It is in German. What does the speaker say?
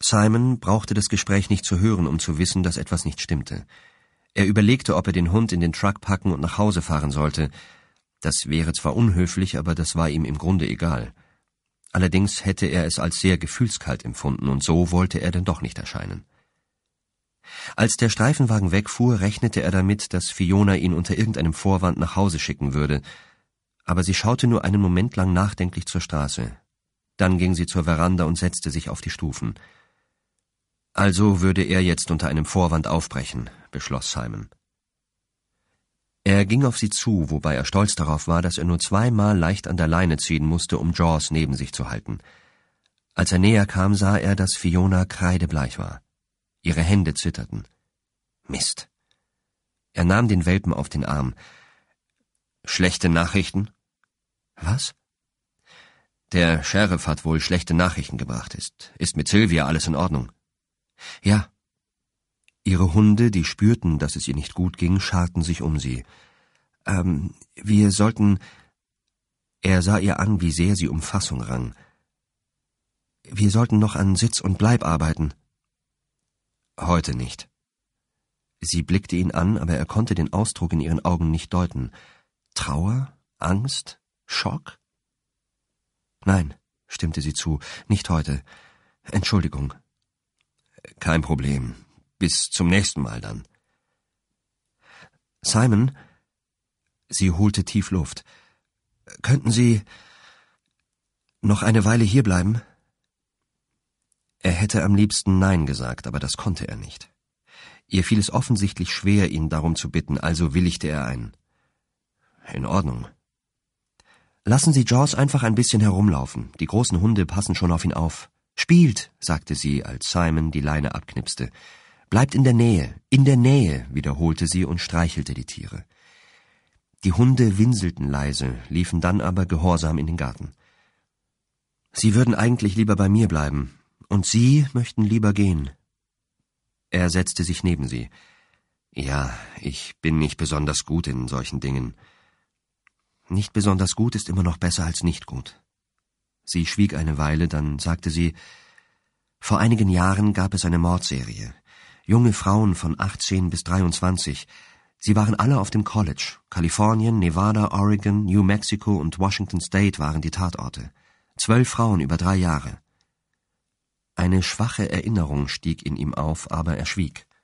Simon brauchte das Gespräch nicht zu hören, um zu wissen, dass etwas nicht stimmte. Er überlegte, ob er den Hund in den Truck packen und nach Hause fahren sollte. Das wäre zwar unhöflich, aber das war ihm im Grunde egal. Allerdings hätte er es als sehr gefühlskalt empfunden, und so wollte er denn doch nicht erscheinen. Als der Streifenwagen wegfuhr, rechnete er damit, dass Fiona ihn unter irgendeinem Vorwand nach Hause schicken würde, aber sie schaute nur einen Moment lang nachdenklich zur Straße. Dann ging sie zur Veranda und setzte sich auf die Stufen. Also würde er jetzt unter einem Vorwand aufbrechen, beschloss Simon. Er ging auf sie zu, wobei er stolz darauf war, dass er nur 2-mal leicht an der Leine ziehen musste, um Jaws neben sich zu halten. Als er näher kam, sah er, dass Fiona kreidebleich war. Ihre Hände zitterten. Mist. Er nahm den Welpen auf den Arm. »Schlechte Nachrichten?« »Was?« »Der Sheriff hat wohl schlechte Nachrichten gebracht. Ist mit Sylvia alles in Ordnung?« »Ja.« Ihre Hunde, die spürten, dass es ihr nicht gut ging, scharten sich um sie. Wir sollten... Er sah ihr an, wie sehr sie um Fassung rang. »Wir sollten noch an Sitz und Bleib arbeiten.« »Heute nicht.« Sie blickte ihn an, aber er konnte den Ausdruck in ihren Augen nicht deuten. Trauer? Angst? Schock? »Nein«, stimmte sie zu, »nicht heute. Entschuldigung.« »Kein Problem. Bis zum nächsten Mal dann.« »Simon«, sie holte tief Luft, »könnten Sie noch eine Weile hierbleiben?« Er hätte am liebsten Nein gesagt, aber das konnte er nicht. Ihr fiel es offensichtlich schwer, ihn darum zu bitten, also willigte er ein. »In Ordnung.« »Lassen Sie Jaws einfach ein bisschen herumlaufen. Die großen Hunde passen schon auf ihn auf.« »Spielt«, sagte sie, als Simon die Leine abknipste. »Bleibt in der Nähe«, wiederholte sie und streichelte die Tiere. Die Hunde winselten leise, liefen dann aber gehorsam in den Garten. »Sie würden eigentlich lieber bei mir bleiben, und Sie möchten lieber gehen.« Er setzte sich neben sie. »Ja, ich bin nicht besonders gut in solchen Dingen.« »Nicht besonders gut ist immer noch besser als nicht gut.« Sie schwieg eine Weile, dann sagte sie, »Vor einigen Jahren gab es eine Mordserie. Junge Frauen von 18 bis 23. Sie waren alle auf dem College. Kalifornien, Nevada, Oregon, New Mexico und Washington State waren die Tatorte. 12 Frauen über 3 Jahre. Eine schwache Erinnerung stieg in ihm auf, aber er schwieg.